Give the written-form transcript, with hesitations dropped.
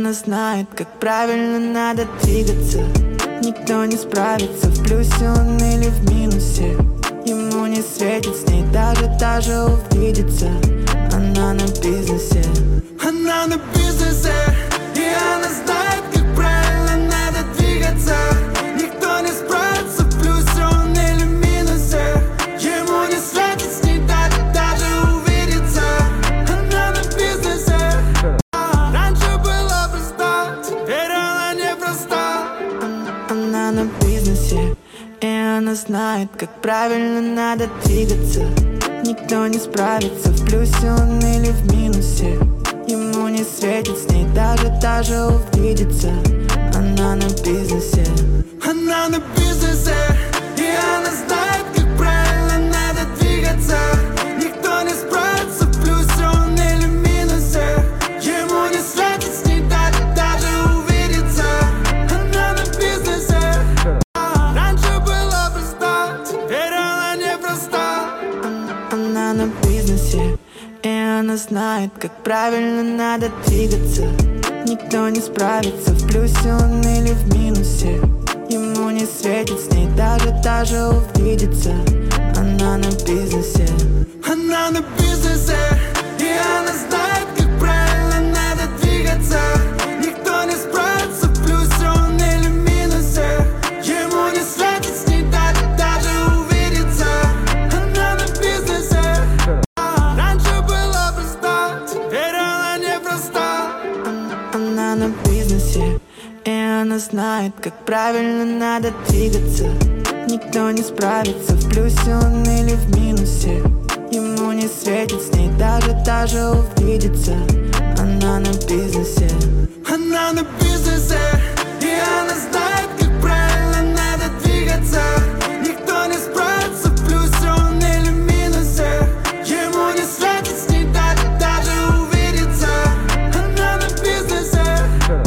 она знает, как правильно надо двигаться. Никто не справится, в плюсе он или в минусе. Ему не светит с ней даже увидеться. Она на бизнесе. Она на бизнесе. И она знает, как правильно надо двигаться. Никто не справится, в плюсе он или в минусе. Ему не светит с ней даже увидеться. Она на бизнесе. Раньше была проста, теперь она не проста. Она на бизнесе. И она знает, как правильно надо двигаться. Никто не справится, в плюсе он или в минусе. Ему не светит с ней даже увидеться. Она на бизнесе. Она на бизнесе. И она знает, как правильно надо двигаться. Никто не справится, в плюсе он или в минусе. Ему не светит с ней даже увидеться. Она на бизнесе. Раньше была проста, теперь она не проста. Она на бизнесе. И она знает, как правильно надо двигаться. Никто не справится, в плюсе он или в минусе. Ему не светит с ней даже увидеться. Она на бизнесе. Она на бизнесе. И она знает, как правильно надо двигаться. Никто не справится, в плюсе он или в минусе. Ему не светит с ней даже увидеться. Она на бизнесе. Раньше была проста, теперь она не проста. Она на бизнесе. И она знает, как правильно надо двигаться. Никто не справится, в плюсе он или в минусе. Ему не светит с ней даже увидеться. Она на бизнесе. Она на бизнесе.